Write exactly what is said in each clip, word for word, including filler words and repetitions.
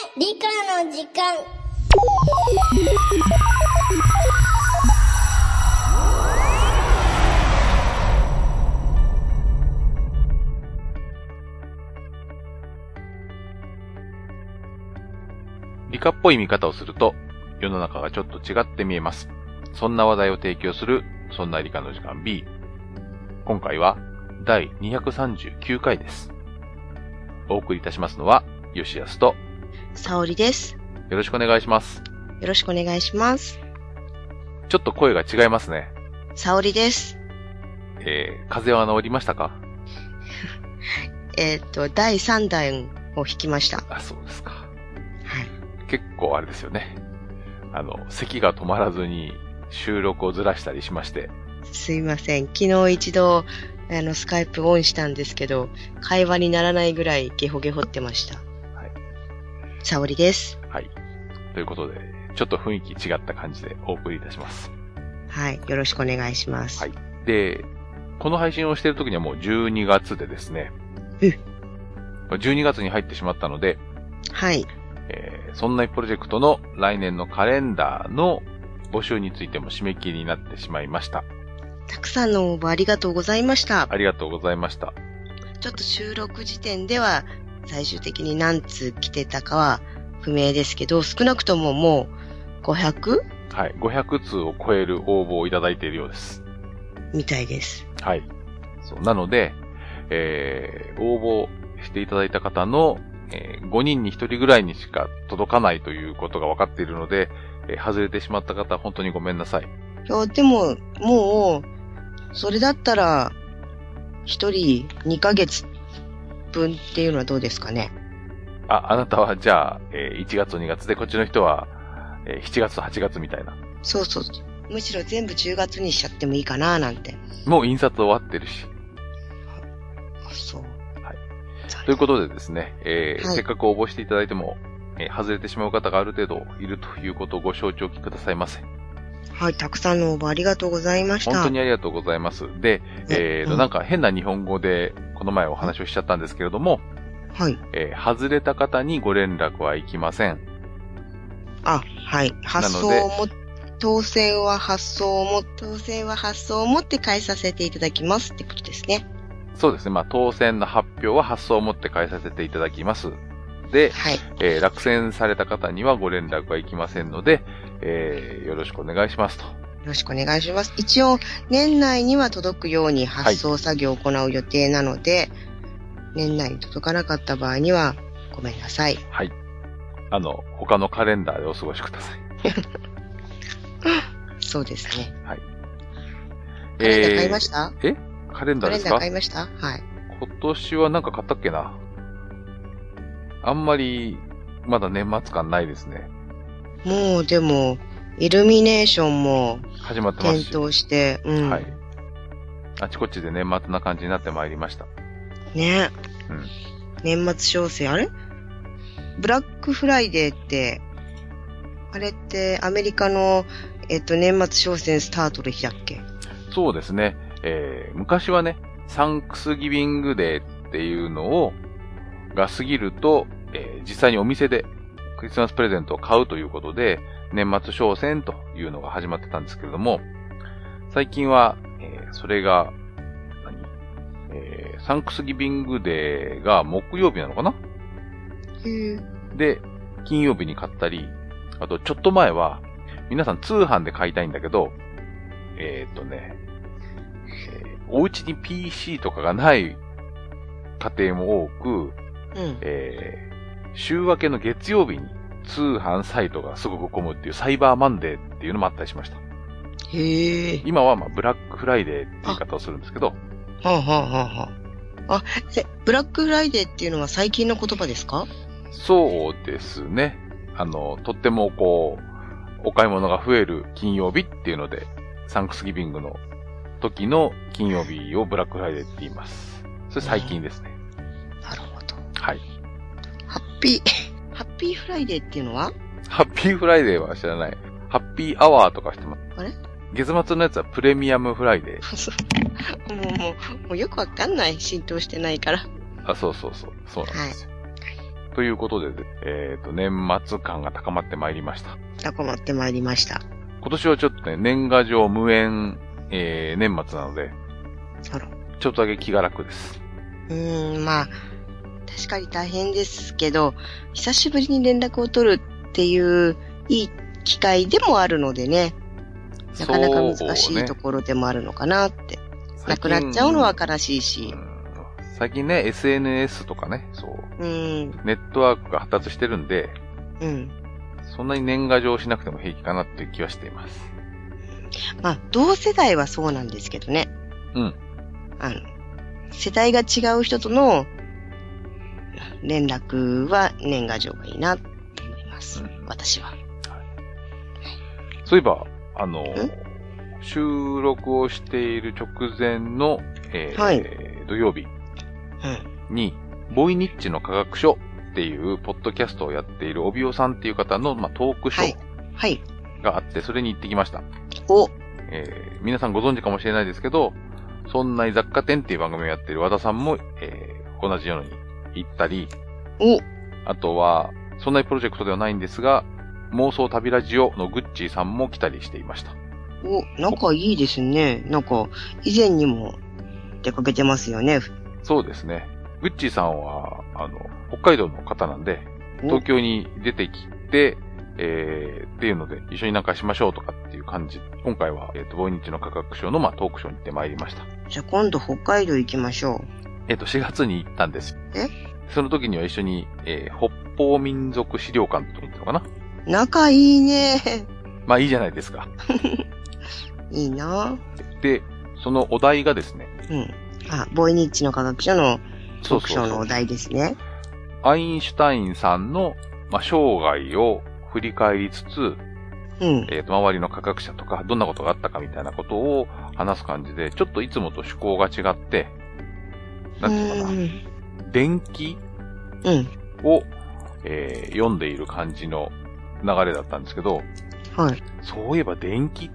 理科の時間。 理科っぽい見方をすると世の中がちょっと違って見えます。そんな話題を提供するそんな理科の時間 B。今回はだいにひゃくさんじゅうきゅうかいです。お送りいたしますのは吉安と沙織です。 よろしくお願いします。 よろしくお願いします。 ちょっと声が違いますね。 沙織です。 えー、風邪は治りましたか？ えっと、だいさんだんを引きました。 あ、そうですか。 はい。 結構あれですよね。あの、咳が止まらずに収録をずらしたりしまして。 すいません。昨日一度、あの、スカイプオンしたんですけど、会話にならないぐらいゲホゲホってました。はい。沙織です。 はい。ということで、ちょっと雰囲気違った感じでお送りいたします。 はい。よろしくお願いします。 はい。で、この配信をしている時にはもうじゅうにがつでですね。 うん。 じゅうにがつに入ってしまったので、 はい。 えー、そんなプロジェクトの来年のカレンダーの募集についても締め切りになってしまいました。 たくさんの応募ありがとうございました。 ありがとうございました。 ちょっと収録時点では最終的に何通来てたかは不明ですけど、少なくとももう ごひゃく？ はい、ごひゃくつうを超える応募をいただいているようです。 みたいです。 はい。そうなので、えー、応募していただいた方の、えー、ごにんにひとりぐらいにしか届かないということが分かっているので、えー、外れてしまった方本当にごめんなさい。 いや、でも、もう、それだったら、一人にかげつぶんっていうのはどうですかね。 あ、あなたはじゃあ、えー、いちがつとにがつで、こっちの人は、えー、しちがつとはちがつみたいな。 そうそう。むしろ全部じゅうがつにしちゃってもいいかななんて。 もう印刷終わってるし。 あ、そう。 はい。ということでですね、えーはい、せっかく応募していただいても、えー、外れてしまう方がある程度いるということをご承知おきくださいませ。 はい、たくさんの応募ありがとうございました。 本当にありがとうございます。で、えーと、うん、なんか変な日本語でこの前お話をしちゃったんですけれども、 はい。 えー、外れた方にご連絡はいきません。 あ、はい。発送をも、当選は発送をも、当選は発送をもって返させていただきますってことですね。 そうですね。まあ、当選の発表は発送をもって返させていただきます。で、はい、えー、落選された方にはご連絡はいきませんので、えー、よろしくお願いしますと。よろしくお願いします。一応、年内には届くように発送作業を行う予定なので、はい、年内に届かなかった場合には、ごめんなさい。 はい。あの、他のカレンダーでお過ごしください。 そうですね。 はい。 カレンダー買いました？ えー、えカレンダーですか？ カレンダー買いました？はい。 今年はなんか買ったっけな？あんまり、まだ年末感ないですね。 もうでも、イルミネーションも始まってますし。 検討して、うん。 はい。あちこちで年末な感じになってまいりました。 ね。 うん。 年末商戦、あれ？ブラックフライデーって、あれってアメリカの、えっと、年末商戦スタートの日だっけ？ そうですね。えー、昔はね、サンクスギビングデーっていうのを、が過ぎると、えー、実際にお店でクリスマスプレゼントを買うということで、年末商戦というのが始まってたんですけれども、最近は、えー、それが、何えー、サンクスギビングデーが木曜日なのかな？ へー。 で、金曜日に買ったり、あとちょっと前は、皆さん通販で買いたいんだけど、えーっとね、えー、お家に ピーシー とかがない家庭も多く、 うん、 えー、週明けの月曜日に通販サイトがすごく混むっていうサイバーマンデーっていうのもあったりしました。 へー。 今はまあブラックフライデーって言い方をするんですけど。はあ、はあはあはあ、あ、え、ブラックフライデーっていうのは最近の言葉ですか？ そうですね。あの、とってもこう、お買い物が増える金曜日っていうので、サンクスギビングの時の金曜日をブラックフライデーって言います。それ最近ですね。 なるほど。 はい。 ハッピー、ハッピーフライデーっていうのは？ ハッピーフライデーは知らない。ハッピーアワーとかしてます。 あれ？ 月末のやつはプレミアムフライデー。 もう、もう、もうよくわかんない。浸透してないから。 あ、そうそうそう。そうなんですよ。はい。 ということで、えっと、年末感が高まってまいりました。 高まってまいりました。 今年はちょっとね、年賀状無縁、えー、年末なので、 あら。 ちょっとだけ気が楽です。 うーん、まあ、確かに大変ですけど、久しぶりに連絡を取るっていういい機会でもあるのでね、なかなか難しいところでもあるのかなって。ね、なくなっちゃうのは悲しいし。 最近ね、エスエヌエス とかね、そう。うん。ネットワークが発達してるんで、うん。そんなに年賀状しなくても平気かなっていう気はしています。 まあ、同世代はそうなんですけどね。うん。あの、世代が違う人との連絡は年賀状がいいなと思います。うん、私は、はい。 そういえば、あの、収録をしている直前の、えーはい、土曜日に、うん、ボイニッチの科学書っていうポッドキャストをやっている帯尾さんっていう方の、まあ、トークショーがあって、それに行ってきました。お、えー、皆さんご存知かもしれないですけど、そんな雑貨店っていう番組をやっている和田さんも、えー、同じように行ったり、お、あとは、そんなプロジェクトではないんですが、妄想旅ラジオのグッチーさんも来たりしていました。 お、仲いいですね。なんか、以前にも出かけてますよね。 そうですね。グッチーさんは、あの、北海道の方なんで、東京に出てきて、えー、っていうので、一緒になんかしましょうとかっていう感じ。今回は、えっと、ボイニッチの科学賞の、まあ、トークショーに行ってまいりました。 じゃあ今度北海道行きましょう。 えっと、しがつに行ったんです。えその時には一緒に、えー、北方民族資料館ってとこに行ったのかな。 仲いいね。 まあいいじゃないですか。 いいな。 で、そのお題がですね。 うん。あ、ボイニッチの科学書のトークショーのお題ですね。そうそうそうアインシュタインさんの、まあ、生涯を振り返りつつ、うん、えっと、周りの科学者とか、どんなことがあったかみたいなことを話す感じで、ちょっといつもと趣向が違って、なんていうのかな。伝記、うん、を、えー、読んでいる感じの流れだったんですけど、はい。そういえば伝記って、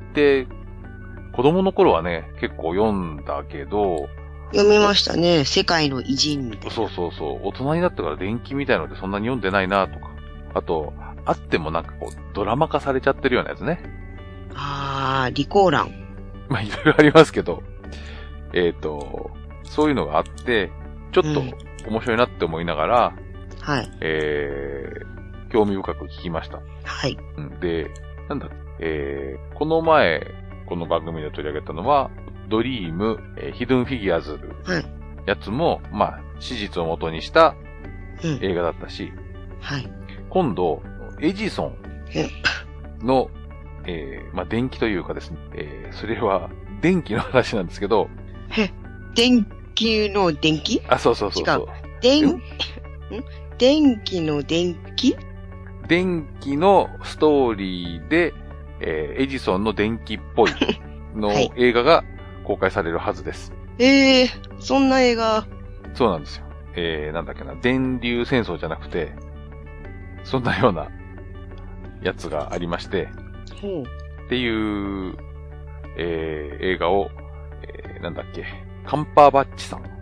子供の頃はね、結構読んだけど、 読みましたね。世界の偉人みたいな。 そうそうそう。大人になってから伝記みたいのでそんなに読んでないなとか。あと、あってもなんかこう、ドラマ化されちゃってるようなやつね。 あー、リコーラン。 まあ、いろいろありますけど、えっと、そういうのがあって、ちょっと面白いなって思いながら、うん、はい。えー、興味深く聞きました。はい。で、なんだ、えー、この前、この番組で取り上げたのは、ドリーム、えー、ヒドゥンフィギュアズやつも、はい、まあ、史実を元にした映画だったし、うん、はい。今度、エジソンの、えー、まあ、電気というかですね、えー、それは、電気の話なんですけど、 え、電気の電気？ あ、そうそうそうそう。違う。 電、ん電気の電気？ 電気のストーリーで、えー、エジソンの電気っぽいの映画が公開されるはずです。 ええー、そんな映画。 そうなんですよ。えー、なんだっけな、電流戦争じゃなくて、そんなようなやつがありまして、ほうっていう、えー、映画を、えー、なんだっけ、カンパーバッチさん。はい。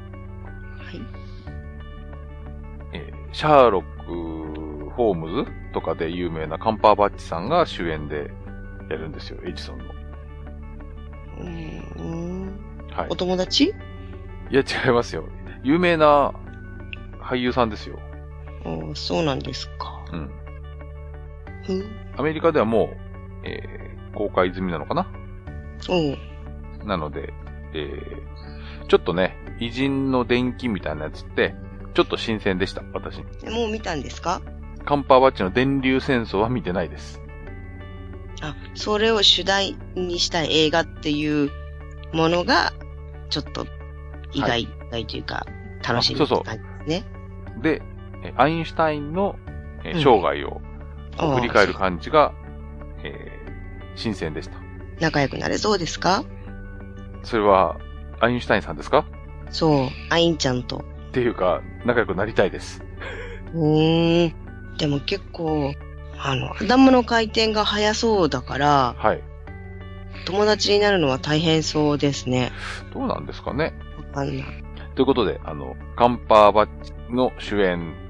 えー、シャーロック・ホームズとかで有名なカンパーバッチさんが主演でやるんですよ、エジソンの。 うーん。はい。お友達？ いや、違いますよ。有名な俳優さんですよ。 ああ、そうなんですか。うん。 うん。アメリカではもう、えー、公開済みなのかな？うん。なので、えー、ちょっとね、偉人の伝記みたいなやつって、ちょっと新鮮でした、私。 もう見たんですか？ カンパーバッチの電流戦争は見てないです。 あ、それを主題にした映画っていうものが、ちょっと意外、はい、意外というか、楽しみな感じですね。 そうそう。で、アインシュタインの生涯を振り返る感じが、うん、えー、新鮮でした。 仲良くなれそうですか？ それは、アインシュタインさんですか？ そう、アインちゃんと。 っていうか、仲良くなりたいです。 うーん。でも結構、あの、頭の回転が速そうだから、はい。友達になるのは大変そうですね。 どうなんですかね。 わかんない。 ということで、あの、カンパーバッチの主演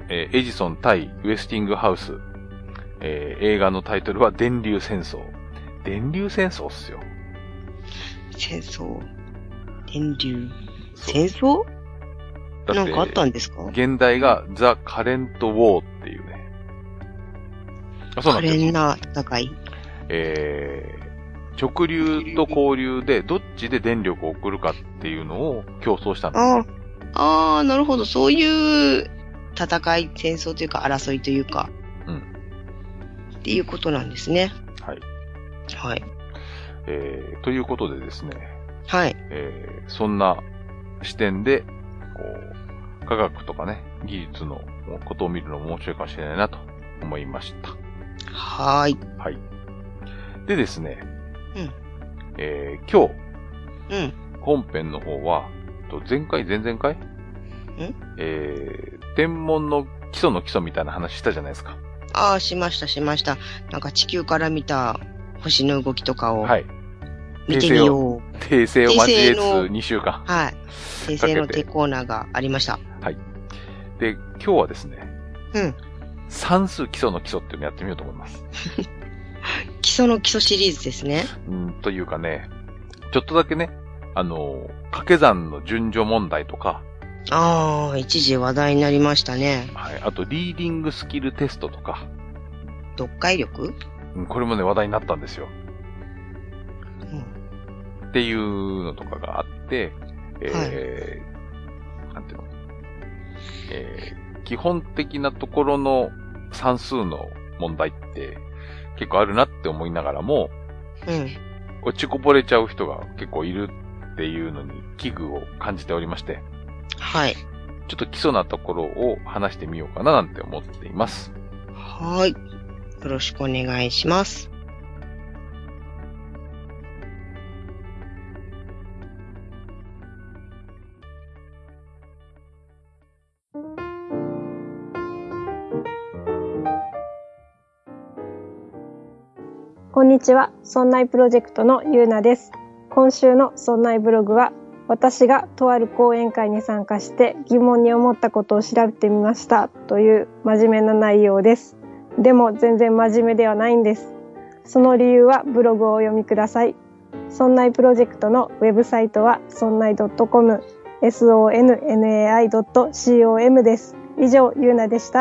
えー、エジソン対ウェスティングハウス。えー、映画のタイトルは電流戦争。電流戦争っすよ。 戦争。電流。戦争なんかあったんですか？ 現代がザ・カレント・ウォーっていうね。あ、そうなんですよ。 可憐な戦い。 えー、直流と交流でどっちで電力を送るかっていうのを競争したんですよ。 ああ、なるほど。そういう戦い、戦争というか争いというか。 うん。 っていうことなんですね。 はい。 はい。 えー、ということでですね。 はい。 えー、そんな視点で、こう、科学とかね、技術のことを見るのも面白いかもしれないなと思いました。 はーい。 はい。でですね。 うん。 えー、今日。うん。 本編の方は、前回、前々回んえー、天文の基礎の基礎みたいな話したじゃないですか。 ああ、しました、しました。なんか地球から見た星の動きとかを。はい。見てみよう。 訂正を交えつにしゅうかん。 はい。訂正の手コーナーがありました。 はい。で、今日はですね。 うん。 算数基礎の基礎っていうのをやってみようと思います。 基礎の基礎シリーズですね。 うん、というかね、ちょっとだけね、あの、掛け算の順序問題とか。 ああ、一時話題になりましたね。 はい。あと、リーディングスキルテストとか。 読解力？ うん、これもね、話題になったんですよ。 うん。 っていうのとかがあって、えー、はい、なんていうの、えー、基本的なところの算数の問題って結構あるなって思いながらも、 うん。 落ちこぼれちゃう人が結構いるっていうのに危惧を感じておりまして。 はい。 ちょっと基礎なところを話してみようかななんて思っています。 はい。よろしくお願いします。 こんにちは。そんないプロジェクトのゆうなです。今週のそんないブログは、私がとある講演会に参加して疑問に思ったことを調べてみましたという真面目な内容です。でも全然真面目ではないんです。その理由はブログをお読みください。そんないプロジェクトのウェブサイトはそんない .com、ソンナイ ドットコム です。以上、ゆうなでした。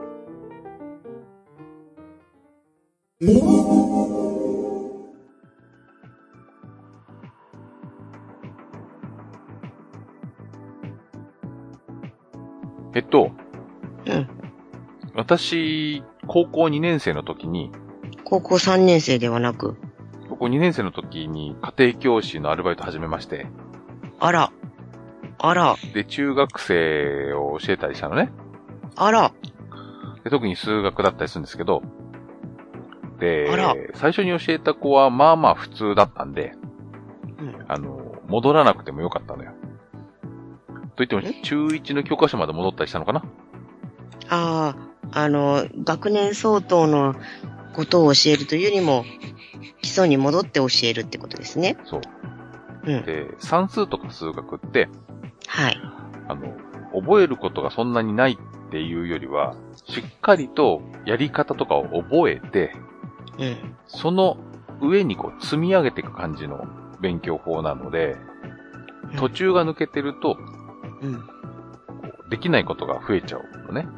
えっと、 うん。 私、高校にねん生の時に、 高校さんねん生ではなく、 高校にねん生の時に家庭教師のアルバイト始めまして、 あら、あら、 で、中学生を教えたりしたのね。 あら、 で、特に数学だったりするんですけど、であら、 最初に教えた子はまあまあ普通だったんで、 うん。 あの、戻らなくてもよかったのよ。と言っても、中いちの教科書まで戻ったりしたのかな？ ああ、あの、学年相当のことを教えるというよりも、基礎に戻って教えるってことですね。 そう。 うん。 で、算数とか数学って、 はい。 あの、覚えることがそんなにないっていうよりは、しっかりとやり方とかを覚えて、 うん。 その上にこう積み上げていく感じの勉強法なので、途中が抜けてると、 うん、 できないことが増えちゃうのね。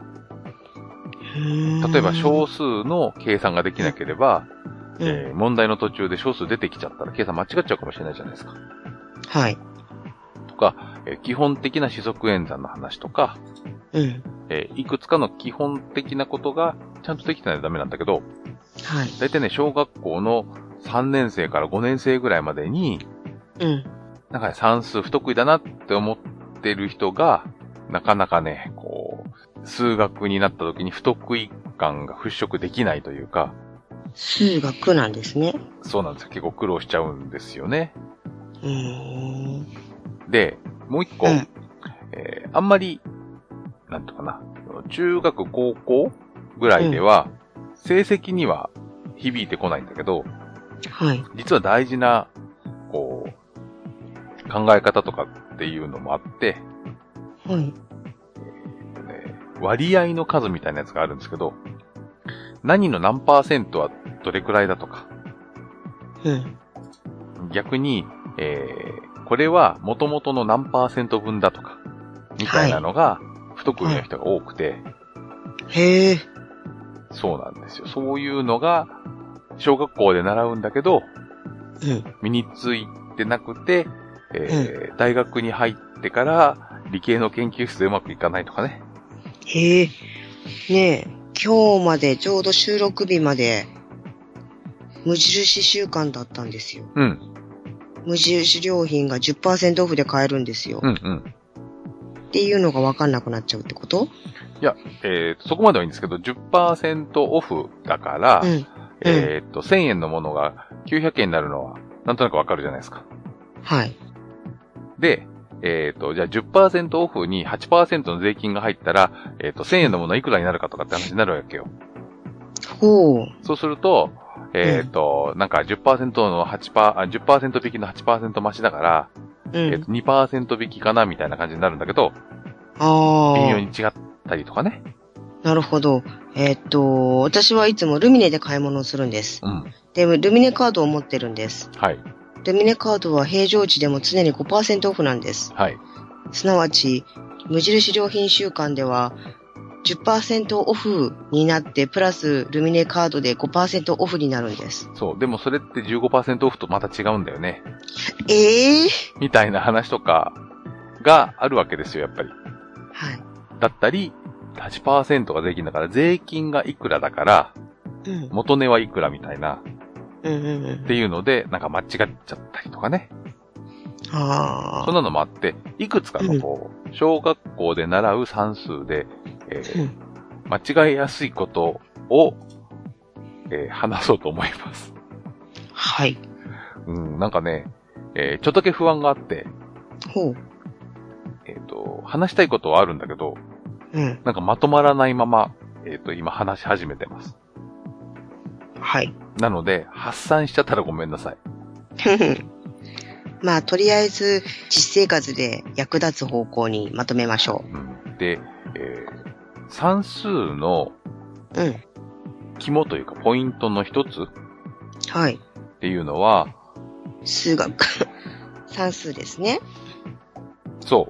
例えば小数の計算ができなければ、うんえー、問題の途中で小数出てきちゃったら計算間違っちゃうかもしれないじゃないですか。 はい。 とか、えー、基本的な四則演算の話とか、 うんえー、いくつかの基本的なことがちゃんとできてないとダメなんだけど、 はい。 だいたいね、小学校のさんねん生からごねん生ぐらいまでに、 うん。 なんかね、算数不得意だなって思ってる人が、なかなかね、こう、数学になった時に不得意感が払拭できないというか。 数学なんですね。 そうなんですよ。結構苦労しちゃうんですよね。 うーん。 で、もう一個、うんえー、あんまり、なんとかな、中学高校ぐらいでは、成績には響いてこないんだけど、 はい。 実は大事な、こう、考え方とかっていうのもあって、 はい。 えーね、 割合の数みたいなやつがあるんですけど、何の何パーセントはどれくらいだとか。 うん。 逆に、えー、これは元々の何パーセント分だとか、みたいなのが、不得意な人が多くて、 へえ。 そうなんですよ。そういうのが、小学校で習うんだけど、 うん。 身についてなくて、えーうん、大学に入ってから理系の研究室でうまくいかないとかね。 へえ。ねえ、今日までちょうど収録日まで無印週間だったんですよ。 うん。 無印良品が じゅっパーセント オフで買えるんですよ。 うんうん。 っていうのが分かんなくなっちゃうってこと？ いや、えー、そこまではいいんですけど じゅっパーセント オフだから、うん、えー、っと、せんえんのものがきゅうひゃくえんになるのはなんとなくわかるじゃないですか。 はい。 で、えっ、ー、と、じゃあ じゅっパーセント オフに はちパーセント の税金が入ったら、えっ、ー、と、せんえんのものはいくらになるかとかって話になるわけよ。 ほう。 そうすると、えっ、ー、と、うん、なんか じゅっパーセント のはちパーセント、あ、じゅっパーセント 引きの はちパーセント 増しだから、うん、えっ、と、にパーセント 引きかなみたいな感じになるんだけど、 あ微妙に違ったりとかね。 なるほど。えっ、ー、と、私はいつもルミネで買い物をするんです。 うん。 で、ルミネカードを持ってるんです。 はい。 ルミネカードは平常時でも常に ごパーセント オフなんです。 はい。 すなわち、無印良品週間では じゅっパーセント オフになって、プラスルミネカードで ごパーセント オフになるんです。 そう。でもそれって じゅうごパーセント オフとまた違うんだよね。 ええー、 みたいな話とかがあるわけですよ、やっぱり。 はい。 だったり、はちパーセント が税金だから、税金がいくらだから、うん、元値はいくらみたいな。 うんうんうん、 っていうので、なんか間違っちゃったりとかね。 ああ。 そんなのもあって、いくつかのこう、うん、小学校で習う算数で、えーうん、間違いやすいことを、えー、話そうと思います。 はい。 うん、なんかね、えー、ちょっとだけ不安があって、 ほう。 えっと、話したいことはあるんだけど、 うん、 なんかまとまらないまま、えっと、今話し始めてます。 はい。 なので、発散しちゃったらごめんなさい。 まあ、とりあえず、実生活で役立つ方向にまとめましょう。うん、で、えー、算数の、 うん。 肝というか、ポイントの一つはい。 っていうのは、 数学。算数ですね。 そう。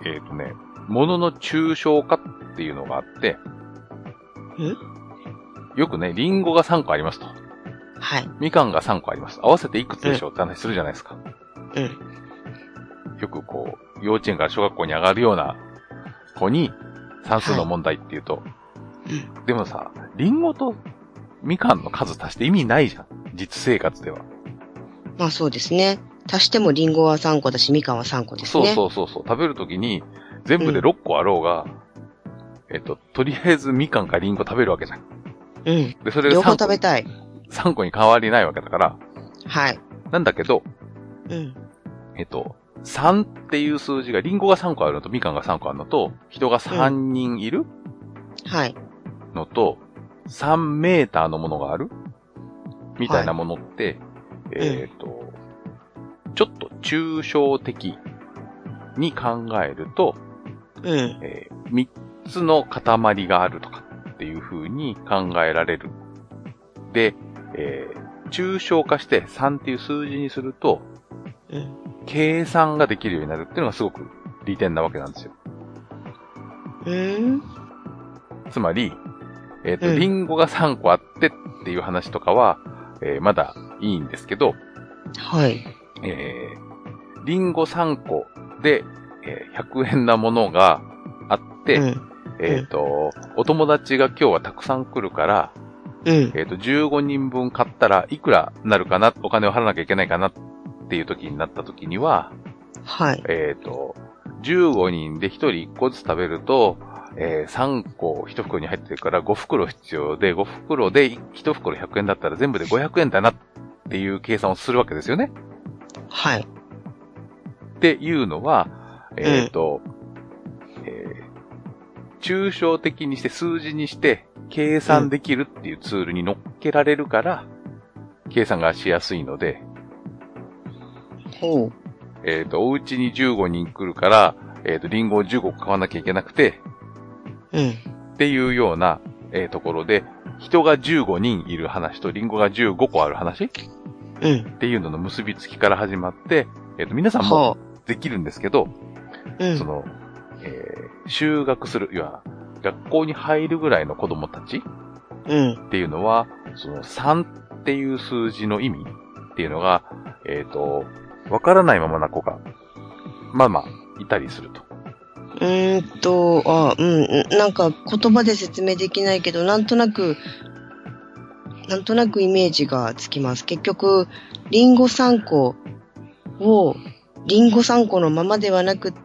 えっとね、ものの抽象化っていうのがあって、 ん？ よくね、リンゴがさんこありますと。 はい。 みかんがさんこあります。合わせていくつでしょうって話するじゃないですか。 うん。 よくこう、幼稚園から小学校に上がるような子に算数の問題っていうと、はい、でもさ、リンゴとみかんの数足して意味ないじゃん。実生活では。 まあそうですね。足してもリンゴはさんこだし、みかんはさんこですね。 そうそうそうそう。食べるときに全部でろっこあろうが、うん、えっと、とりあえずみかんかリンゴ食べるわけじゃん。 うん。 で、それが両方食べたい。 さんこに変わりないわけだから。 はい。 なんだけど、 うん。 えっと、さんっていう数字が、リンゴがさんこあるのとみかんがさんこあるのと、人がさんにんいる、 うん、はい。 のと、さんメーターのものがあるみたいなものって、はい、えっと、うん、ちょっと抽象的に考えると、 うん。 えー、みっつの塊があるとかっていう風に考えられる。で、えー、抽象化してさんっていう数字にすると、 うん、 計算ができるようになるっていうのがすごく利点なわけなんですよ。 うーん、 つまり、えっと、うん、リンゴがさんこあってっていう話とかは、えー、まだいいんですけど、 はい。 えー、リンゴさんこで、えー、ひゃくえんなものがあって、うん、えっと、お友達が今日はたくさん来るから、 うん、 えっと、じゅうごにんぶん買ったらいくらなるかな、お金を払わなきゃいけないかなっていう時になった時には、 はい。 えっと、じゅうごにんでひとりいっこずつ食べると、えー、さんこいち袋に入ってるからご袋必要で、ご袋でいち袋ひゃくえんだったら全部でごひゃくえんだなっていう計算をするわけですよね。 はい。 っていうのは、えっと、うん、えー、抽象的にして数字にして計算できるっていうツールに乗っけられるから、うん、計算がしやすいので、 ほう。 えっと、お家にじゅうごにん来るから、えっと、リンゴをじゅうごこ買わなきゃいけなくて、 うん。 っていうような、えー、ところで、人がじゅうごにんいる話とリンゴがじゅうごこある話うん。 っていうのの結びつきから始まって、えっと、皆さんもできるんですけど、 うん。 その、えー、就学する、いわ学校に入るぐらいの子供たちうん。 っていうのは、そのさんっていう数字の意味っていうのが、えっと、わからないままな子が、まあまあ、いたりすると。 うーんと、あ、うん、なんか言葉で説明できないけど、なんとなく、なんとなくイメージがつきます。結局、リンゴさんこを、リンゴさんこのままではなくって、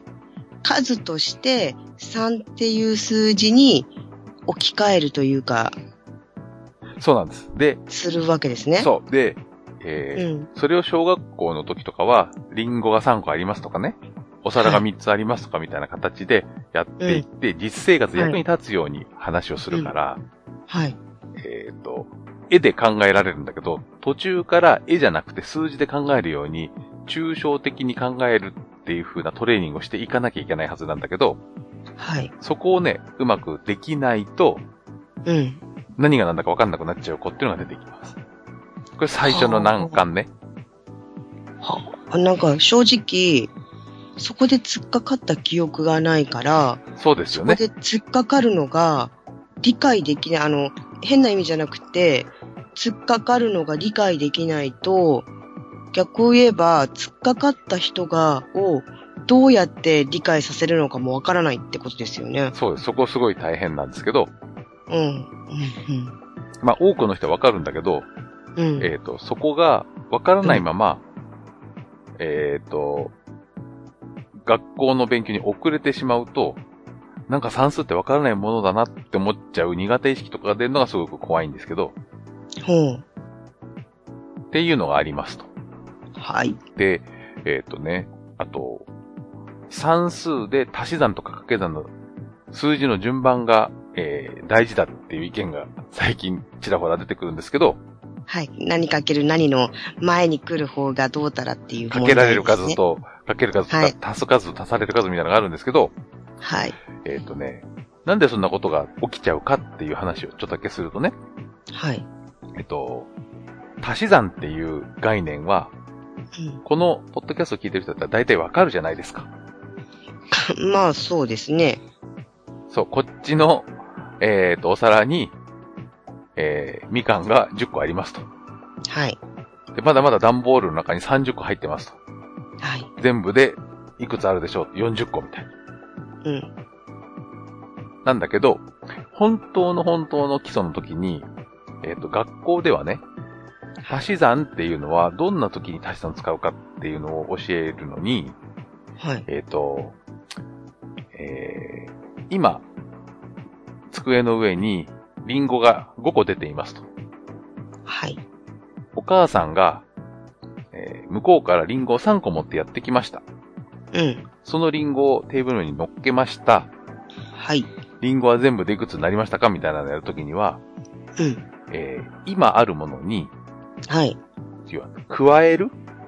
数としてさんっていう数字に置き換えるというか、 そうなんです。で、 するわけですね。 そう。で、えーうん。 それを小学校の時とかは、リンゴがさんこありますとかね、お皿がみっつありますとかみたいな形でやっていって、実生活役に立つように話をするから、 はい。 えっと、絵で考えられるんだけど、途中から絵じゃなくて数字で考えるように、抽象的に考えるっていう風なトレーニングをしていかなきゃいけないはずなんだけど、 はい。 そこをね、うまくできないと、 うん。 何が何だか分かんなくなっちゃう子っていうのが出てきます。これ最初の難関ね。 はあ、なんか正直、そこで突っかかった記憶がないから、 そうですよね。 そこで突っかかるのが理解できない、あの、変な意味じゃなくて、突っかかるのが理解できないと、逆を言えば、突っかかった人が、をどうやって理解させるのかもわからないってことですよね。 そうです。そこすごい大変なんですけど、 うん。うん。 まあ多くの人はわかるんだけど、 うん。 えっと、そこがわからないまま、えっと、学校の勉強に遅れてしまうと、なんか算数ってわからないものだなって思っちゃう苦手意識とかが出るのがすごく怖いんですけど、 ほう。 っていうのがありますと。 はい。 で、えっとね、あと、算数で足し算とか掛け算の数字の順番が、えー、大事だっていう意見が最近ちらほら出てくるんですけど、 はい。何かける何の前に来る方がどうたらっていうかけられる問題ですね。 数と、かける数とか、 はい足す数と足される数みたいなのがあるんですけど、 はい。 えっとね、なんでそんなことが起きちゃうかっていう話をちょっとだけするとね、 はい。 えっと、足し算っていう概念は、 うんこのポッドキャストを聞いてる人だったら大体わかるじゃないですか。 まあ、そうですね。 そう、こっちの、えっと、お皿に、えー、みかんがじゅっこありますと。 はい。 で、まだまだ段ボールの中にさんじゅっこ入ってますと。 はい。 全部でいくつあるでしょう ?よんじゅっこみたいな。 うん。 なんだけど、本当の本当の基礎の時に、えっと、学校ではね、足し算っていうのはどんな時に足し算を使うかっていうのを教えるのに、 はい。 えっと、えー、今、机の上にリンゴがごこ出ていますと。 はい。 お母さんが、えー向こうからリンゴをさんこ持ってやってきました。 うん。 そのリンゴをテーブルに乗っけました。 はい。 リンゴは全部でいくつになりましたかみたいなのをやるときには、 うん。 えー今あるものに、 はい。 要は加える、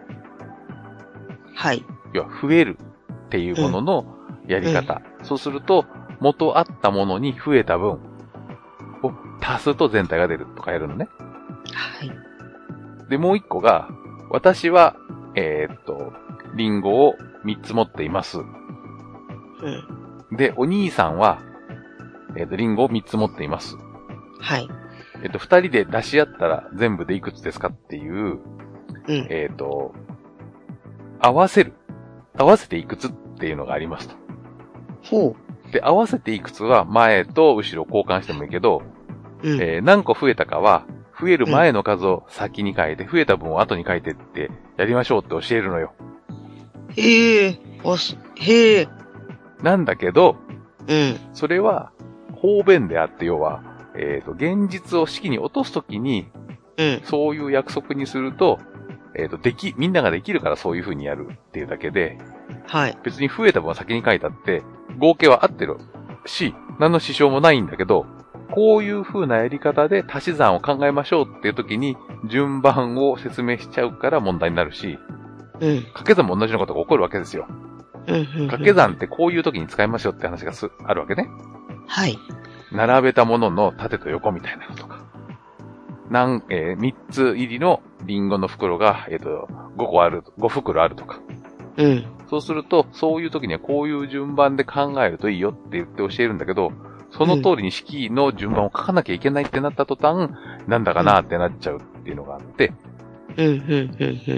はい。 要は増えるっていうもののやり方。そうすると、元あったものに増えた分を足すと全体が出るとかやるのね。 はい。 で、もう一個が、私は、えーっと、リンゴをみっつ持っています。 うん。 で、お兄さんは、えーっと、リンゴをみっつ持っています。 はい。 えっと、二人で出し合ったら全部でいくつですかっていう、 うん。 えっと、合わせる。合わせていくつっていうのがありますと。 ほで、合わせていくつは前と後ろ交換してもいいけど、 う。うん。 えー何個増えたかは、増える前の数を先に書いて、増えた分を後に書いてってやりましょうって教えるのよ。 へえ。あ、す、へえ。 なんだけど、 うん。 それは方便であって、要は、えっと、現実を式に落とすときに、 うん。 そういう約束にすると、えっと、でき、みんなができるからそういう風にやるっていうだけで、 はい。 別に増えた分は先に書いたって、合計は合ってるし、何の支障もないんだけど、こういう風なやり方で足し算を考えましょうっていう時に、順番を説明しちゃうから問題になるし、 うん。 掛け算も同じようなことが起こるわけですよ。 うん。うん。 掛け算ってこういう時に使いましょうって話がすあるわけね。 はい。 並べたものの縦と横みたいなのとか。なん、えー、みっつ入りのリンゴの袋が、えっと、ごこある、ご袋あるとか。 うん。 そうすると、そういう時にはこういう順番で考えるといいよって言って教えるんだけど、その通りに式の順番を書かなきゃいけないってなった途端、なんだかなってなっちゃうっていうのがあって、 うん、うん、うん、うん。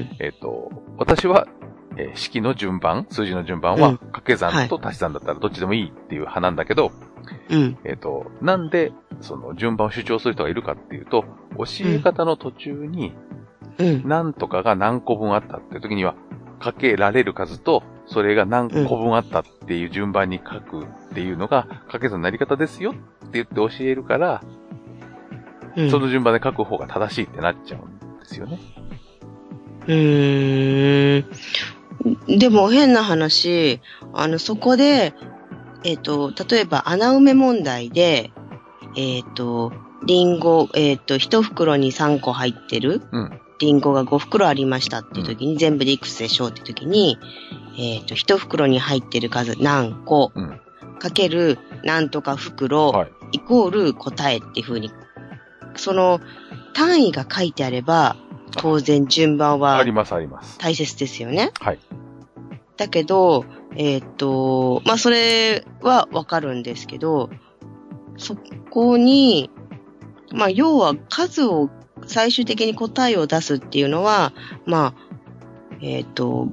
えっと、私は、えー式の順番、数字の順番は、 うん掛け算と足し算だったらどっちでもいいっていう派なんだけど、 うん。 えっと、なんで、その順番を主張する人がいるかっていうと、教え方の途中に、 うん。 何とかが何個分あったっていう時には、かけられる数と、それが何個分あったっていう順番に書くっていうのが、掛け算のやり方ですよって言って教えるから、 うん、 その順番で書く方が正しいってなっちゃうんですよね。 うーん。でも変な話、あの、そこで、えっと、例えば穴埋め問題で、えっと、リンゴ、えっと、一袋にさんこ入ってる。 うん。 リンゴがご袋ありましたっていう時に、うん、全部でいくつでしょうって時に、えっと、一袋に入ってる数何個、うん、かける何とか袋、はい、イコール答えっていう風に、その単位が書いてあれば、当然順番はありますあります。 大切ですよね。 はい。 だけど、えっと、まあ、それはわかるんですけど、そこに、まあ、要は数を最終的に答えを出すっていうのは、まあ、えっと、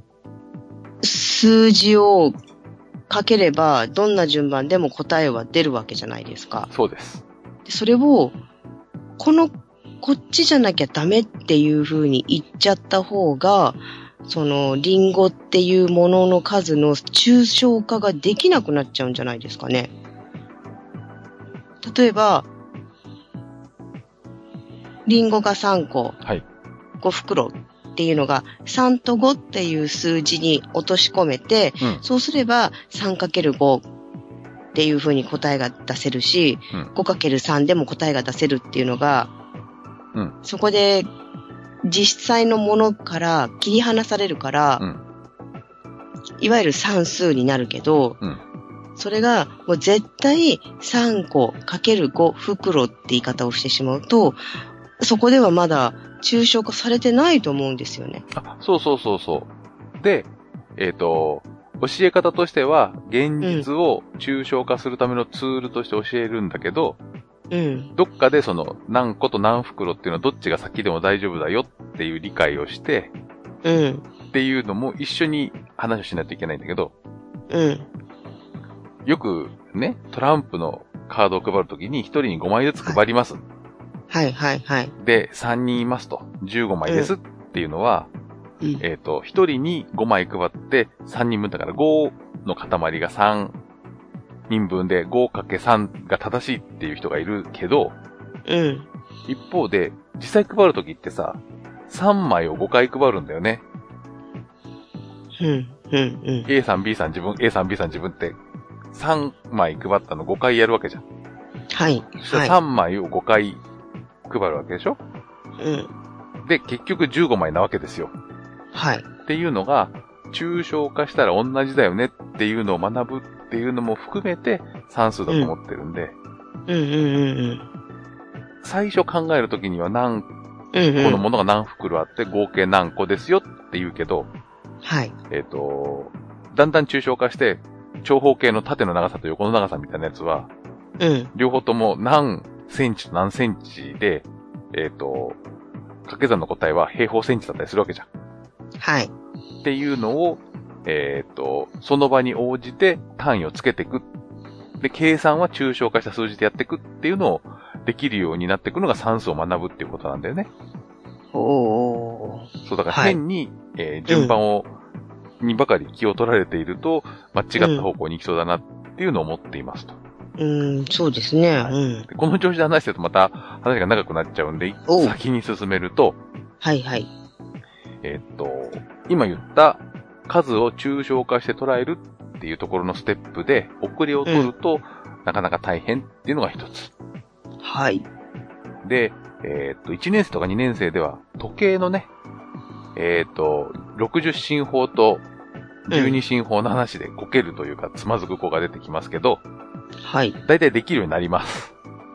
数字を書ければ、どんな順番でも答えは出るわけじゃないですか。 そうです。 でそれを、この、こっちじゃなきゃダメっていう風に言っちゃった方が、その、リンゴっていうものの数の抽象化ができなくなっちゃうんじゃないですかね。例えば、リンゴがさんこ、はい、ご袋っていうのがさんとごっていう数字に落とし込めて、うん、そうすれば さんかけるご っていう風に答えが出せるし、うん、ごかけるさん でも答えが出せるっていうのが、うん、そこで実際のものから切り離されるから、うん、いわゆる算数になるけど、うん、それがもう絶対さんこかけるご袋って言い方をしてしまうと、そこではまだ抽象化されてないと思うんですよね。 あ、そうそうそうそう。で、えっと、教え方としては、現実を抽象化するためのツールとして教えるんだけど、うん。どっかでその、何個と何袋っていうのはどっちが先でも大丈夫だよっていう理解をして、うん。っていうのも一緒に話をしないといけないんだけど、うん。よくね、トランプのカードを配るときに一人にごまいずつ配ります。 はい、はい、はい。 で、さんにんいますと、じゅうごまいですっていうのは、うん、えっと、ひとりにごまい配ってさんにんぶんだからごの塊がさんにんぶんで ごかけるさん が正しいっていう人がいるけど、うん。一方で、実際配るときってさ、さんまいをごかい配るんだよね。 うん、うん、うん。 A さん、B さん自分、A さん、B さん自分ってさんまい配ったのごかいやるわけじゃん。 はい。 そしたらさんまいをごかい配るわけでしょ？うん。で、結局じゅうごまいなわけですよ。 はい。 っていうのが、抽象化したら同じだよねっていうのを学ぶっていうのも含めて算数だと思ってるんで。 うん、うん、うん、うん。 最初考えるときには何個のものが何袋あって合計何個ですよって言うけど、 はい。 えっと、だんだん抽象化して、長方形の縦の長さと横の長さみたいなやつは、うん。両方とも何センチと何センチで、えっと、掛け算の答えは平方センチだったりするわけじゃん。 はい。 っていうのを、えっと、その場に応じて単位をつけていく。で、計算は抽象化した数字でやっていくっていうのをできるようになっていくのが算数を学ぶっていうことなんだよね。 おー。 そう、だから変に、はい、えー、順番を、うん、にばかり気を取られていると、間違った方向に行きそうだなっていうのを思っていますと。 うん、そうですね。はい、うん。 この調子で話してるとまた話が長くなっちゃうんで、先に進めると、 はいはい。 えー、っと、今言った数を抽象化して捉えるっていうところのステップで遅れを取ると、うん、なかなか大変っていうのが一つ。 はい。 で、えー、っと、いちねん生とかにねん生では時計のね、えー、っと、ろくじゅう進法とじゅうに進法の話でこけるというか、つまずく子が出てきますけど、 はい。 だいたいできるようになります。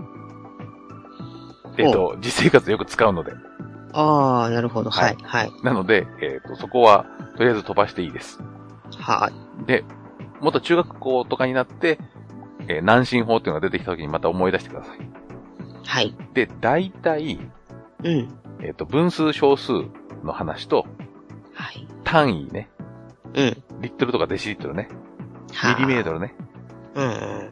えっと、実生活でよく使うので。 ああ、なるほど。はい。はい。 なので、えっと、そこは、とりあえず飛ばしていいです。 はい。 で、もっと中学校とかになって、えー、南進法っていうのが出てきた時にまた思い出してください。 はい。 で、大体、 うん。 えっと、分数小数の話と、 はい。 単位ね。 うん。 リットルとかデシリットルね。 はミリメートルね。 うん。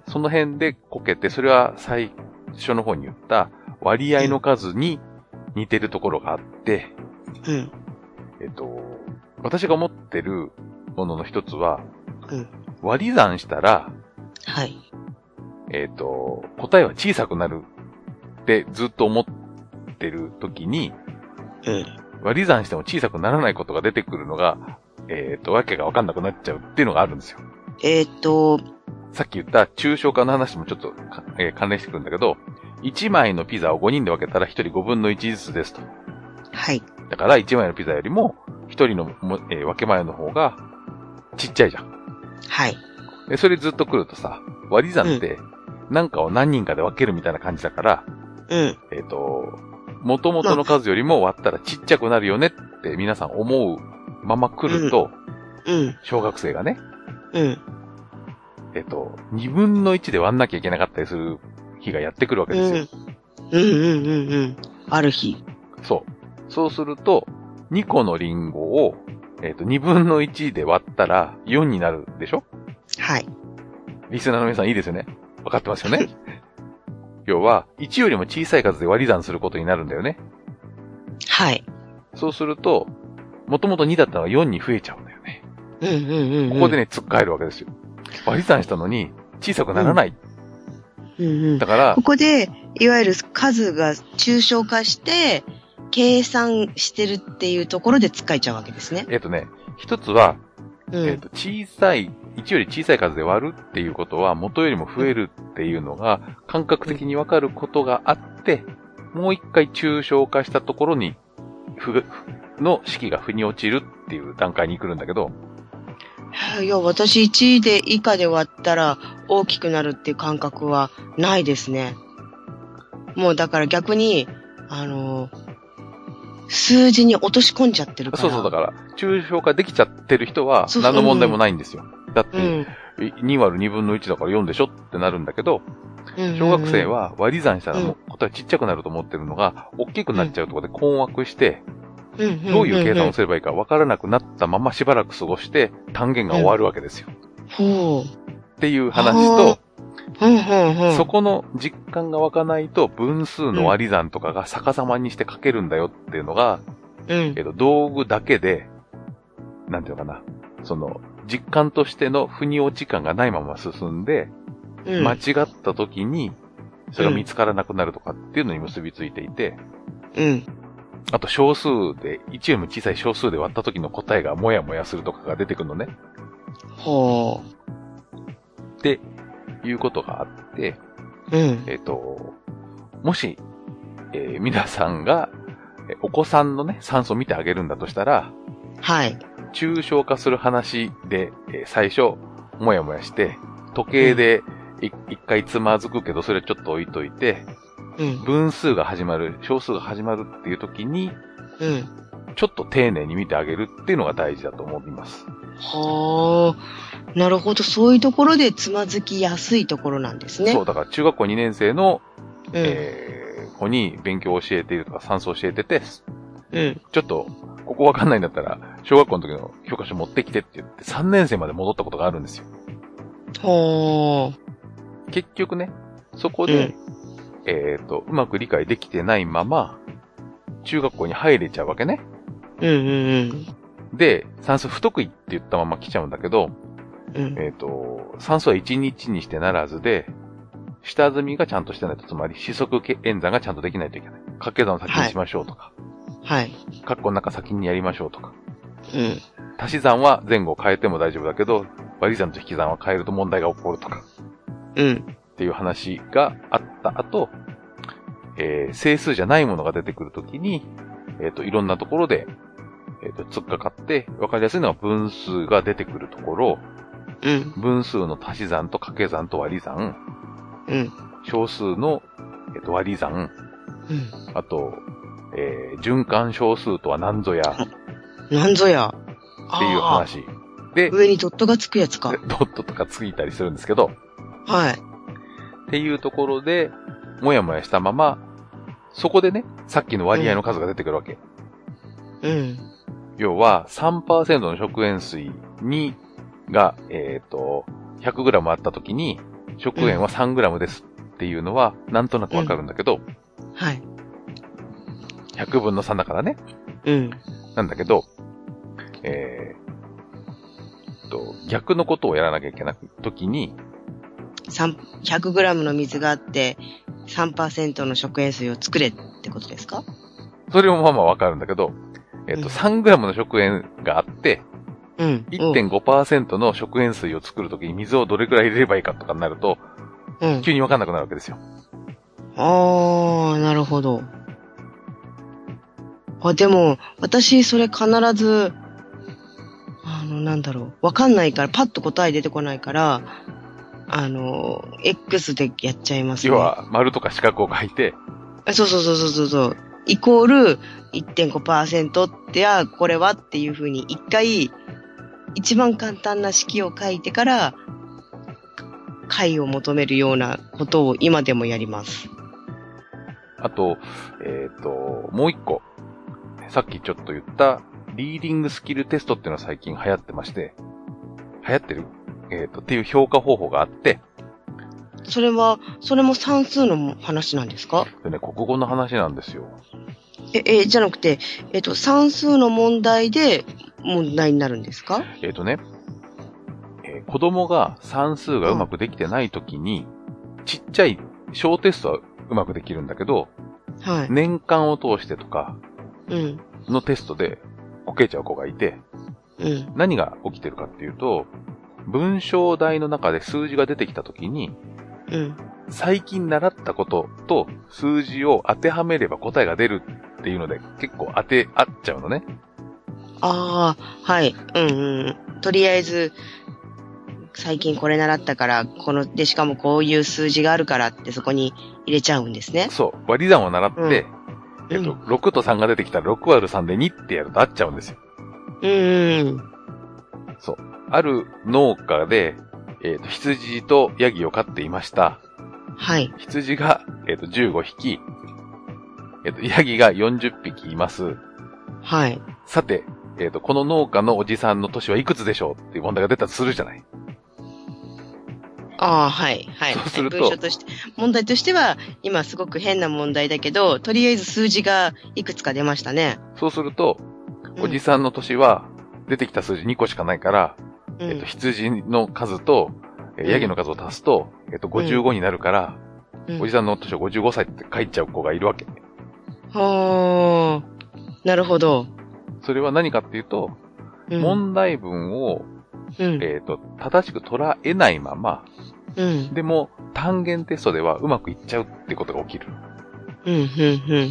その辺でこけて、それは最初の方に言った割合の数に似てるところがあって、 うん。 えっと、私が思ってるものの一つは、 うん。 割り算したら、 はい。 えっと、答えは小さくなるってずっと思ってる時に、 うん。 割り算しても小さくならないことが出てくるのが、えっと、わけがわかんなくなっちゃうっていうのがあるんですよ。 えっと、 さっき言った抽象化の話もちょっと、えー、関連してくるんだけど、いちまいのピザをごにんで分けたらひとりごぶんのいちずつですと。 はい。 だからいちまいのピザよりもひとりのも、えー、分け前の方がちっちゃいじゃん。 はい。 で、それずっと来るとさ、割り算って何かを何人かで分けるみたいな感じだから、 うん。 えっと、元々の数よりも割ったらちっちゃくなるよねって皆さん思うまま来ると、 うん。 小学生がね、 うん。 えっと、にぶんのいちで割んなきゃいけなかったりする日がやってくるわけですよ。 うん。うんうんうんうん。ある日。 そう。そうすると、にこのリンゴを、えっと、にぶんのいちで割ったらよんになるでしょ？ はい。 リスナーの皆さんいいですよね？わかってますよね？要は、いちよりも小さい数で割り算することになるんだよね。 はい。 そうすると、もともとにだったのがよんに増えちゃうんだよね。 うんうんうん、うん。 ここでね、突っかえるわけですよ。割り算したのに小さくならない。 うんうんうん、 だから、 ここで、いわゆる数が抽象化して、計算してるっていうところで突っかえちゃうわけですね。 えっとね、一つは、 うん、 えっと、小さい、いちより小さい数で割るっていうことは、元よりも増えるっていうのが、感覚的にわかることがあって、もう一回抽象化したところに、負の式が負に落ちるっていう段階に来るんだけど、 いや、私いちで以下で割ったら大きくなるっていう感覚はないですね。もうだから逆に、あのー、数字に落とし込んじゃってるから。 そうそう、だから、抽象化できちゃってる人は、何の問題もないんですよ。うん、だって、うん、に割るにぶんのいちだからよんでしょってなるんだけど、小学生は割り算したらもう答えちっちゃくなると思ってるのが、大きくなっちゃうところで困惑して、どういう計算をすればいいか分からなくなったまましばらく過ごして単元が終わるわけですよ。 うん、 っていう話と、 うんうんうん、 そこの実感が湧かないと分数の割り算とかが逆さまにして書けるんだよっていうのが、うん、えっと、道具だけで、なんていうのかな、その実感としての腑に落ち感がないまま進んで、うん、間違った時にそれが見つからなくなるとかっていうのに結びついていて、 うん、 あと小数で、いちよりも小さい小数で割った時の答えがもやもやするとかが出てくるのね。 ほう。っていうことがあって、 うん、 えっと、もし、えー、皆さんが、お子さんのね、算数を見てあげるんだとしたら、 はい。 抽象化する話で、えー、最初、もやもやして、時計で一、うん、回つまずくけど、それちょっと置いといて、うん、分数が始まる、小数が始まるっていう時に、 うん、 ちょっと丁寧に見てあげるっていうのが大事だと思います。 はあ、なるほど。そういうところでつまずきやすいところなんですね。 そう、だから中学校にねん生の、うん、えー、子に勉強を教えているとか算数を教えてて、 うん、 ちょっと、ここわかんないんだったら、小学校の時の教科書持ってきてって言って、さんねん生まで戻ったことがあるんですよ。 はあ。結局ね、そこで、うんえっと、うまく理解できてないまま、中学校に入れちゃうわけね。 うんうんうん。 で、算数不得意って言ったまま来ちゃうんだけど、うん、えっと、算数はいちにちにしてならずで、下積みがちゃんとしてないと、つまり四則演算がちゃんとできないといけない。掛け算を先にしましょうとか。 はい。 括弧の中先にやりましょうとか。 うん。 足し算は前後変えても大丈夫だけど、割り算と引き算は変えると問題が起こるとか。 うん。 っていう話があった後、えー、整数じゃないものが出てくるときに、えっと、いろんなところで、えっと、突っかかって、わかりやすいのは分数が出てくるところ、 うん。 分数の足し算と掛け算と割り算、 うん。 小数の、えっと、割り算。 うん。 あと、えー、循環小数とは何ぞや。 なんぞや。 っていう話。で、 上にドットがつくやつか。 ドットとかついたりするんですけど。 はい。 っていうところで、もやもやしたまま、そこでね、さっきの割合の数が出てくるわけ。 うん。 要は、さんパーセント の食塩水に、が、えっと、ひゃくグラム あったときに、食塩は さんグラム ですっていうのは、なんとなくわかるんだけど、 うん、はい。 ひゃくぶんのさんだからね。 うん。 なんだけど、えー、と、逆のことをやらなきゃいけないときに、 ひゃくグラム の水があって、さんパーセント の食塩水を作れってことですか？ それもまあまあわかるんだけど、えっと、うん、さんグラム の食塩があって、 うん。 いってんごパーセント の食塩水を作るときに水をどれくらい入れればいいかとかになると、うん、急にわかんなくなるわけですよ。 あー、なるほど。あ、でも、私、それ必ず、あの、なんだろう、わかんないから、パッと答え出てこないから、あの、X でやっちゃいますね。 要は、丸とか四角を書いて。 そうそうそうそうそう。イコール いってんごパーセント ってや、これはっていう風に一回、一番簡単な式を書いてから、解を求めるようなことを今でもやります。 あと、えっと、もう一個。さっきちょっと言った、リーディングスキルテストっていうのは最近流行ってまして、流行ってるえっと、っていう評価方法があって。 それは、それも算数の話なんですか？ でね、国語の話なんですよ。 え、え、じゃなくて、えっと、算数の問題で問題になるんですか？ えっとね、えー、子供が算数がうまくできてないときに、うん、ちっちゃい小テストはうまくできるんだけど、 はい、 年間を通してとかのテストでこけちゃう子がいて、 うん、 何が起きてるかっていうと、文章題の中で数字が出てきたときに、 うん、 最近習ったことと数字を当てはめれば答えが出るっていうので結構当て合っちゃうのね。 ああ、はい。うんうん。とりあえず、最近これ習ったから、この、で、しかもこういう数字があるからってそこに入れちゃうんですね。 そう。割り算を習って、うん、えっと、ろくとさんが出てきたらろく割るさんでにってやると合っちゃうんですよ。 うん。 そう。ある農家で、えっと、羊とヤギを飼っていました。 はい。 羊が、えっと、じゅうごひき。えっと、ヤギがよんじゅっぴきいます。 はい。 さて、えっと、この農家のおじさんの年はいくつでしょうっていう問題が出たとするじゃない。 ああ、はい、はい。 そうすると、 文章として、問題としては、今すごく変な問題だけど、とりあえず数字がいくつか出ましたね。 そうすると、おじさんの年は、出てきた数字にこしかないから、うん、えっと、羊の数と、えー、ヤギの数を足すと、えっと、ごじゅうごになるから、うん、おじさんの年はごじゅうごさいって書いちゃう子がいるわけ。 はあ、なるほど。 それは何かっていうと、うん、問題文を、うん、えっと、正しく捉えないまま、 うん、 でも、単元テストではうまくいっちゃうってことが起きる。 うん、うん、うん。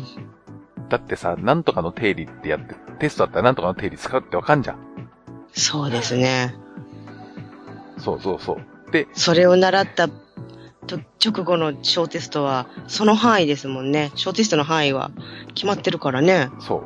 だってさ、なんとかの定理ってやって、テストだったらなんとかの定理使うってわかんじゃん。 そうですね。 そうそうそう。で、 それを習ったと直後の小テストは、その範囲ですもんね。小テストの範囲は決まってるからね。 そう。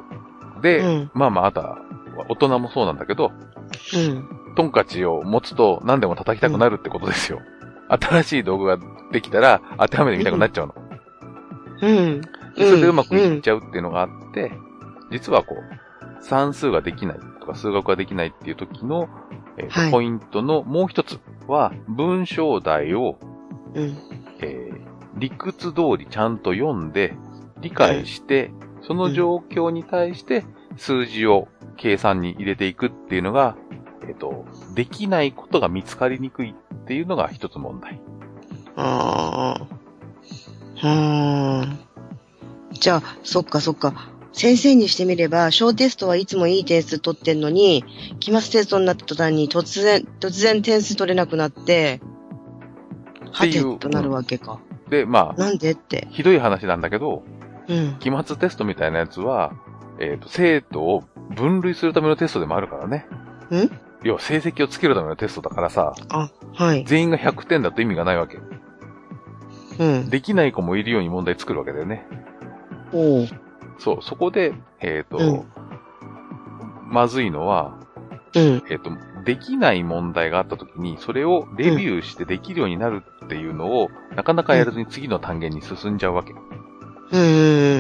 で、うん、まあまあ、あとは、大人もそうなんだけど、 うん。 トンカチを持つと何でも叩きたくなるってことですよ。うん、新しい道具ができたら当てはめてみたくなっちゃうの。 うん。 それでうまくいっちゃうっていうのがあって、うん、実はこう、算数ができないとか数学ができないっていう時の、えーはい、ポイントのもう一つは、文章題を、 うんえー、理屈通りちゃんと読んで、理解して、うん、その状況に対して数字を計算に入れていくっていうのが、えっと、できないことが見つかりにくいっていうのが一つ問題。 ああ。はあ。じゃあ、そっかそっか。先生にしてみれば、小テストはいつもいい点数取ってんのに、期末テストになった途端に突然、突然点数取れなくなって、はてとなるわけか。 うん、で、まあ。 なんでって。 ひどい話なんだけど、 うん。 期末テストみたいなやつは、えっと、生徒を分類するためのテストでもあるからね。 ん？ 要は成績をつけるためのテストだからさ。 あ、はい。 全員がひゃくてんだと意味がないわけ。 うん。 できない子もいるように問題作るわけだよね。 おう。 そう、そこで、えっ、と、 うんまずいのは、 うん。 えっ、と、できない問題があったときに、それをレビューしてできるようになるっていうのを、なかなかやらずに次の単元に進んじゃうわけ。 うん。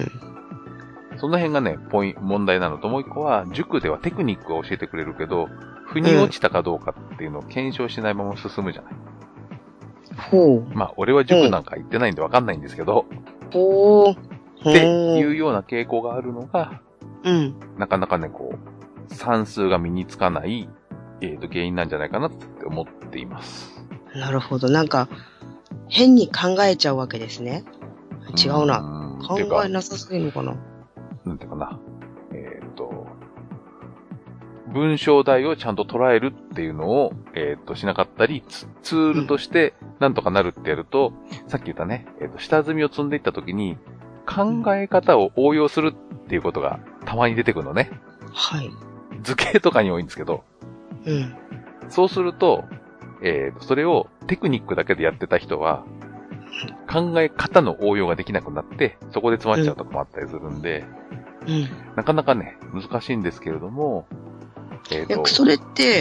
その辺がね、ポイント、問題なのと、もう一個は、塾ではテクニックを教えてくれるけど、腑に落ちたかどうかっていうのを検証しないまま進むじゃない。 ほう。 まあ、俺は塾なんか行ってないんでわかんないんですけど、 ほう。 っていうような傾向があるのが、 うん。 なかなかね、こう、算数が身につかない、えっと、原因なんじゃないかなって思っています。 なるほど。なんか、変に考えちゃうわけですね。違うな。 うん考てかえなさすぎるのかな。 なんていうかな。えっ、と、文章題をちゃんと捉えるっていうのを、えっ、と、しなかったり、ツツールとしてなんとかなるってやると、うん、さっき言ったね、えっ、と、下積みを積んでいったときに、考え方を応用するっていうことがたまに出てくるのね。 はい。 図形とかに多いんですけど、 うん。 そうすると、えっ、と、それをテクニックだけでやってた人は、考え方の応用ができなくなって、そこで詰まっちゃうとこもあったりするんで、 うん。 なかなかね、難しいんですけれども、えっ、と、 それって、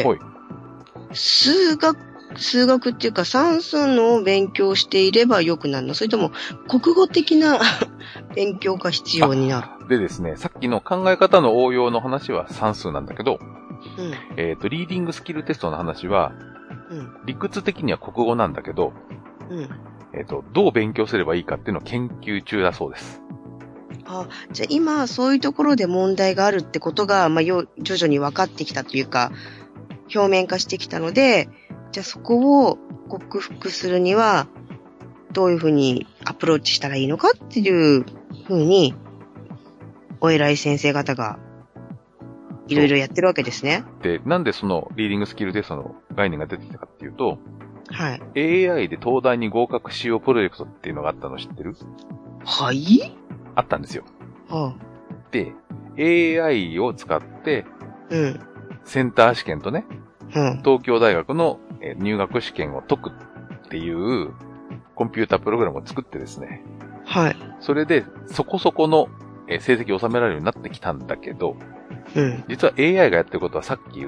はい、 数学、数学っていうか算数の勉強していればよくなるの？それとも国語的な勉強が必要になる？ でですね、さっきの考え方の応用の話は算数なんだけど、うん、えっ、と、リーディングスキルテストの話は、うん、理屈的には国語なんだけど、うん、えっ、と、どう勉強すればいいかっていうのを研究中だそうです。 あ、じゃあ今そういうところで問題があるってことが、まあ、よ徐々に分かってきたというか、表面化してきたので、じゃあそこを克服するには、どういうふうにアプローチしたらいいのかっていうふうに、お偉い先生方がいろいろやってるわけですね。 で、なんでそのリーディングスキルテストの概念が出てきたかっていうと、 はい。 エーアイ で東大に合格しようプロジェクトっていうのがあったの知ってる？ はい？ あったんですよ。 はあ、 で、エーアイ を使って、 うん。 センター試験とね、 うん、 東京大学の入学試験を解くっていうコンピュータープログラムを作ってですね。 はい。 それでそこそこの成績を収められるようになってきたんだけど、 うん、 実は エーアイ がやってることはさっき言った、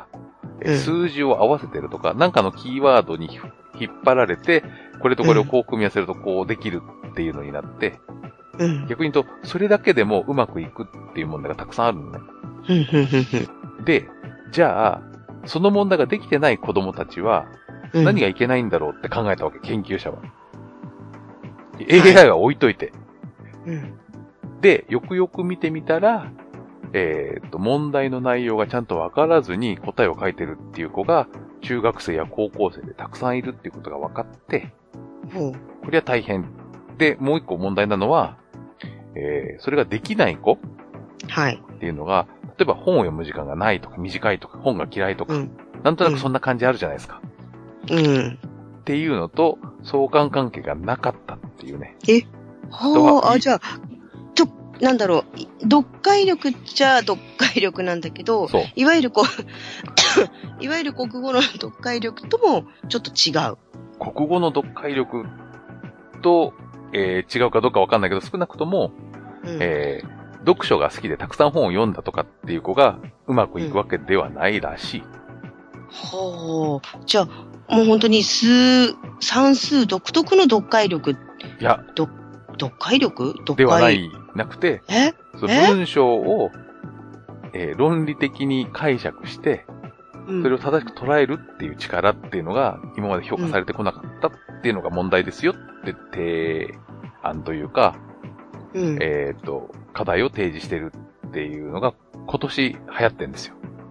うん、数字を合わせてるとか、なんかのキーワードに引っ張られて、これとこれをこう組み合わせるとこうできるっていうのになって、うん、逆に言うと、それだけでもうまくいくっていう問題がたくさんあるのね。で、じゃあ、その問題ができてない子供たちは、何がいけないんだろうって考えたわけ、研究者は。エーアイ は置いといて。はい、で、よくよく見てみたら、えっと、問題の内容がちゃんとわからずに答えを書いてるっていう子が、中学生や高校生でたくさんいるっていうことが分かって、うん、これは大変。で、もう一個問題なのは、えー、それができない子はい。 っていうのが、例えば本を読む時間がないとか、短いとか、本が嫌いとか、うん、なんとなくそんな感じあるじゃないですか。 うん。 っていうのと、相関関係がなかったっていうね。 えはあ、あ、じゃあ、ちょ、なんだろう、読解力っちゃ読解力なんだけど、 そう。 いわゆるこう、いわゆる国語の読解力ともちょっと違う。 国語の読解力と、えー、違うかどうかわかんないけど、少なくとも、うん、えー、読書が好きでたくさん本を読んだとかっていう子がうまくいくわけではないらしい。うん、 はあ。じゃあ、もう本当に数、算数独特の読解力。いや、 ど読解力読解ではない、なくて、 えその文章を、えー、論理的に解釈して、それを正しく捉えるっていう力っていうのが今まで評価されてこなかったっていうのが問題ですよって提案というか、うん、えっと、課題を提示してるっていうのが今年流行ってんですよ。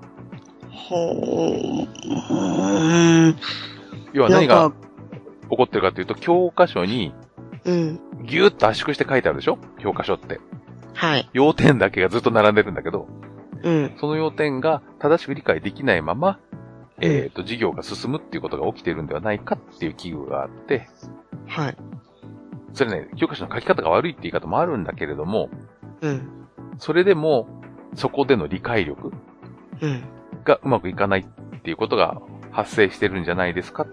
ほー。 要は何が起こってるかというと、教科書にギューッと圧縮して書いてあるでしょ？教科書って。 はい。 要点だけがずっと並んでるんだけど、 うん、 その要点が正しく理解できないまま、うん、えっと、授業が進むっていうことが起きているんではないかっていう危惧があって、 はい。 それね、教科書の書き方が悪いって言い方もあるんだけれども、 うん。 それでも、そこでの理解力がうまくいかないっていうことが発生してるんじゃないですかっ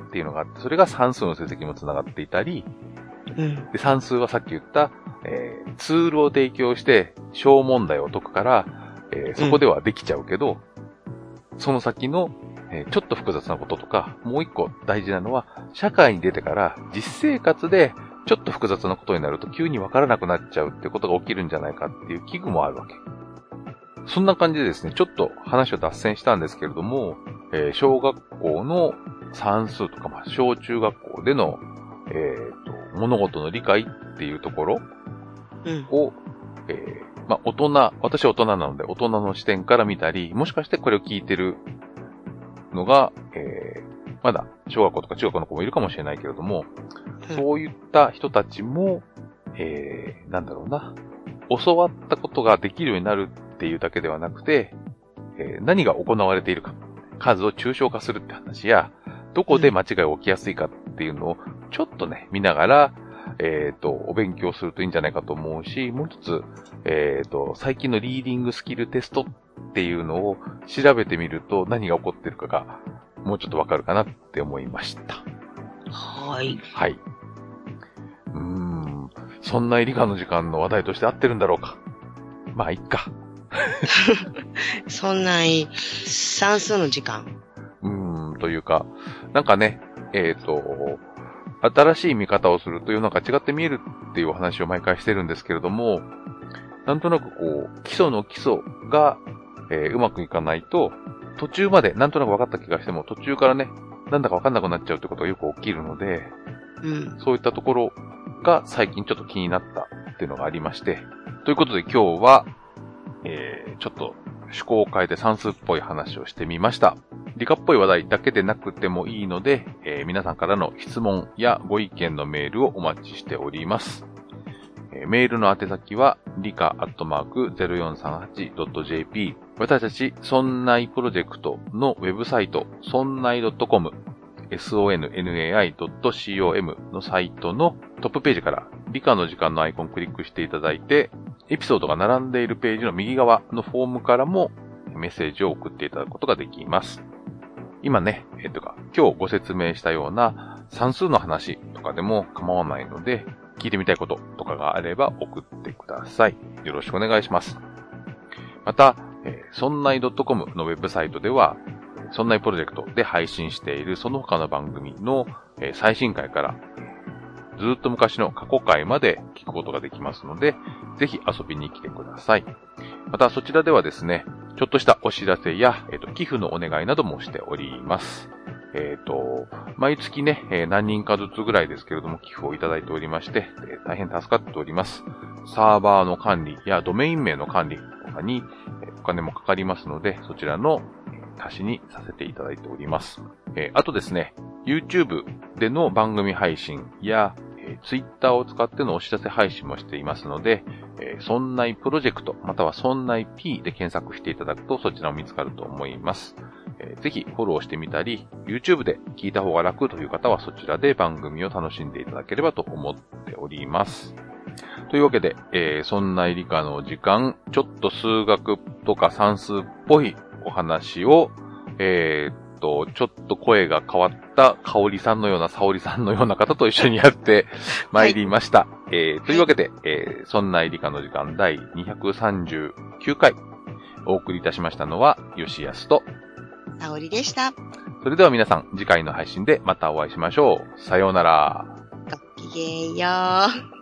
っていうのがあって、それが算数の成績にもつながっていたり、 うん。 で算数はさっき言った、えー、ツールを提供して小問題を解くから、えー、そこではできちゃうけど、うん、その先の、えー、ちょっと複雑なこととか、もう一個大事なのは、社会に出てから実生活でちょっと複雑なことになると急にわからなくなっちゃうってことが起きるんじゃないかっていう危惧もあるわけ。そんな感じでですね、ちょっと話を脱線したんですけれども、えー、小学校の算数とか、まあ、小中学校での、えーと、物事の理解っていうところを、うん、えー、まあ、大人、私は大人なので大人の視点から見たり、もしかしてこれを聞いてるのが、えー、まだ小学校とか中学校の子もいるかもしれないけれども、うん、そういった人たちも、えー、なんだろうな、教わったことができるようになるっていうだけではなくて、えー、何が行われているか、数を抽象化するって話や、どこで間違いが起きやすいかっていうのをちょっとね、見ながら、えっと、お勉強するといいんじゃないかと思うし、もう一つ、えっと、最近のリーディングスキルテストっていうのを調べてみると何が起こってるかがもうちょっとわかるかなって思いました。 はい。 はい。うーん、そんな理科の時間の話題として合ってるんだろうか。まあ、いっか。 そんな算数の時間。 うーん、というか、なんかね、えっと、新しい見方をするというのが違って見えるっていうお話を毎回してるんですけれども、なんとなくこう、基礎の基礎が、えー、うまくいかないと、途中までなんとなく分かった気がしても、途中からね、なんだか分かんなくなっちゃうってことがよく起きるので、うん、そういったところが最近ちょっと気になったっていうのがありまして、ということで今日は、えー、ちょっと趣向を変えて算数っぽい話をしてみました。理科っぽい話題だけでなくてもいいので、えー、皆さんからの質問やご意見のメールをお待ちしております。えー、メールの宛先は理科アットマーク ゼロよんさんはちドットジェーピー、 私たちそんないプロジェクトのウェブサイトそんない .com、 ソンナイ ドットコム のサイトのトップページから理科の時間のアイコンをクリックしていただいて、エピソードが並んでいるページの右側のフォームからもメッセージを送っていただくことができます。今ね、えっとか、今日ご説明したような算数の話とかでも構わないので、聞いてみたいこととかがあれば送ってください。よろしくお願いします。また、えー、そんない .com のウェブサイトでは、そんないプロジェクトで配信しているその他の番組の、えー、最新回から、ずっと昔の過去回まで聞くことができますので、ぜひ遊びに来てください。またそちらではですね、ちょっとしたお知らせや、えっと、寄付のお願いなどもしております。えっと、毎月ね、えー、何人かずつぐらいですけれども、寄付をいただいておりまして、えー、大変助かっております。サーバーの管理やドメイン名の管理とかに、えー、お金もかかりますので、そちらの足しにさせていただいております。えー、あとですね、YouTube での番組配信や、ツイッターを使ってのお知らせ配信もしていますので、えー、そんないプロジェクトまたはそんない P で検索していただくとそちらも見つかると思います。えー、ぜひフォローしてみたり、YouTube で聞いた方が楽という方はそちらで番組を楽しんでいただければと思っております。というわけで、えー、そんない理科の時間、ちょっと数学とか算数っぽいお話を、えーちょっと声が変わった香織さんのような沙織さんのような方と一緒にやってまいりました。はい、えー、というわけで、えー、そんない理科の時間だいにひゃくさんじゅうきゅうかいお送りいたしましたのは吉安と沙織でした。 それでは皆さん次回の配信でまたお会いしましょう。さようなら。 ごきげんよう。